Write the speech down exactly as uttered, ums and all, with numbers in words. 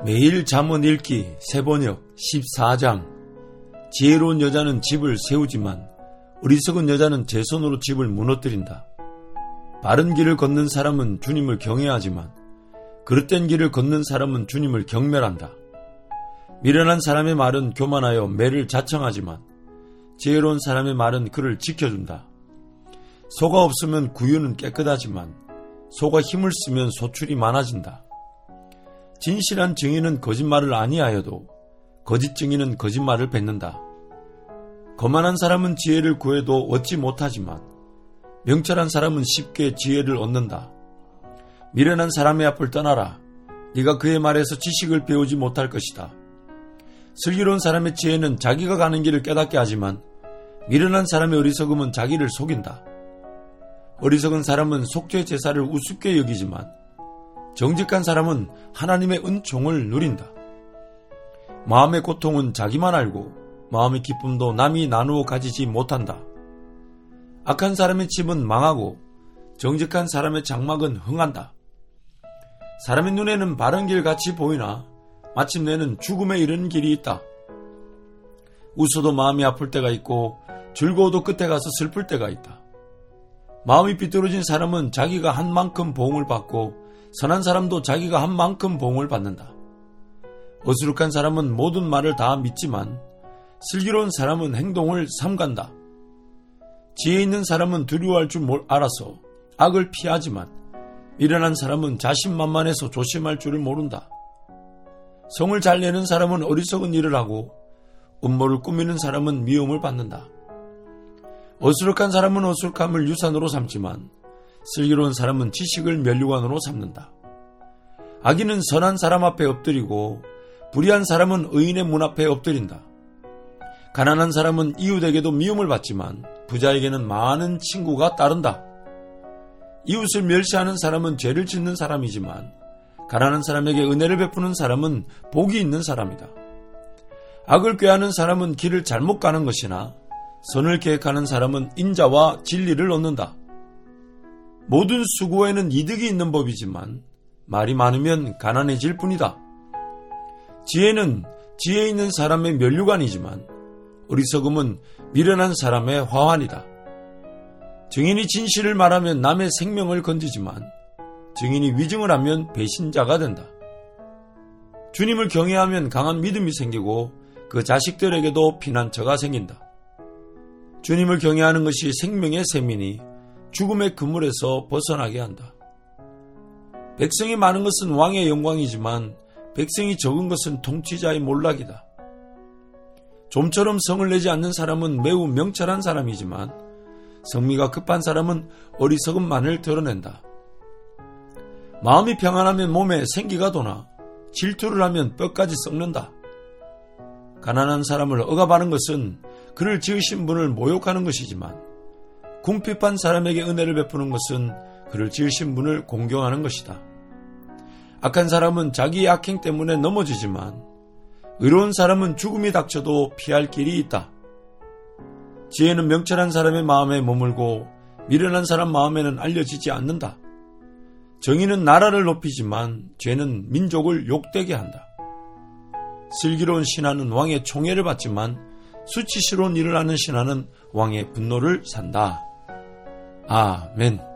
매일 잠언 읽기 세번역 십사 장. 지혜로운 여자는 집을 세우지만 어리석은 여자는 제 손으로 집을 무너뜨린다. 바른 길을 걷는 사람은 주님을 경외하지만 그릇된 길을 걷는 사람은 주님을 경멸한다. 미련한 사람의 말은 교만하여 매를 자청하지만 지혜로운 사람의 말은 그를 지켜준다. 소가 없으면 구유는 깨끗하지만 소가 힘을 쓰면 소출이 많아진다. 진실한 증인은 거짓말을 아니하여도 거짓 증인은 거짓말을 뱉는다. 거만한 사람은 지혜를 구해도 얻지 못하지만 명철한 사람은 쉽게 지혜를 얻는다. 미련한 사람의 앞을 떠나라. 네가 그의 말에서 지식을 배우지 못할 것이다. 슬기로운 사람의 지혜는 자기가 가는 길을 깨닫게 하지만 미련한 사람의 어리석음은 자기를 속인다. 어리석은 사람은 속죄 제사를 우습게 여기지만 정직한 사람은 하나님의 은총을 누린다. 마음의 고통은 자기만 알고 마음의 기쁨도 남이 나누어 가지지 못한다. 악한 사람의 집은 망하고 정직한 사람의 장막은 흥한다. 사람의 눈에는 바른 길 같이 보이나 마침내는 죽음에 이르는 길이 있다. 웃어도 마음이 아플 때가 있고 즐거워도 끝에 가서 슬플 때가 있다. 마음이 비뚤어진 사람은 자기가 한 만큼 보응을 받고 선한 사람도 자기가 한 만큼 보응을 받는다. 어수룩한 사람은 모든 말을 다 믿지만 슬기로운 사람은 행동을 삼간다. 지혜 있는 사람은 두려워할 줄 알아서 악을 피하지만 미련한 사람은 자신만만해서 조심할 줄을 모른다. 성을 잘 내는 사람은 어리석은 일을 하고 음모를 꾸미는 사람은 미움을 받는다. 어수룩한 사람은 어수룩함을 유산으로 삼지만 슬기로운 사람은 지식을 면류관으로 삼는다. 악인은 선한 사람 앞에 엎드리고 불의한 사람은 의인의 문 앞에 엎드린다. 가난한 사람은 이웃에게도 미움을 받지만 부자에게는 많은 친구가 따른다. 이웃을 멸시하는 사람은 죄를 짓는 사람이지만 가난한 사람에게 은혜를 베푸는 사람은 복이 있는 사람이다. 악을 꾀하는 사람은 길을 잘못 가는 것이나 선을 계획하는 사람은 인자와 진리를 얻는다. 모든 수고에는 이득이 있는 법이지만 말이 많으면 가난해질 뿐이다. 지혜는 지혜 있는 사람의 면류관이지만 어리석음은 미련한 사람의 화환이다. 증인이 진실을 말하면 남의 생명을 건지지만 증인이 위증을 하면 배신자가 된다. 주님을 경외하면 강한 믿음이 생기고 그 자식들에게도 피난처가 생긴다. 주님을 경외하는 것이 생명의 셈이니 죽음의 그물에서 벗어나게 한다. 백성이 많은 것은 왕의 영광이지만 백성이 적은 것은 통치자의 몰락이다. 좀처럼 성을 내지 않는 사람은 매우 명철한 사람이지만 성미가 급한 사람은 어리석음만을 드러낸다. 마음이 평안하면 몸에 생기가 도나 질투를 하면 뼈까지 썩는다. 가난한 사람을 억압하는 것은 그를 지으신 분을 모욕하는 것이지만 궁핍한 사람에게 은혜를 베푸는 것은 그를 지으신 분을 공경하는 것이다. 악한 사람은 자기의 악행 때문에 넘어지지만 의로운 사람은 죽음이 닥쳐도 피할 길이 있다. 지혜는 명철한 사람의 마음에 머물고 미련한 사람 마음에는 알려지지 않는다. 정의는 나라를 높이지만 죄는 민족을 욕되게 한다. 슬기로운 신하는 왕의 총애를 받지만 수치스러운 일을 하는 신하는 왕의 분노를 산다. 아멘.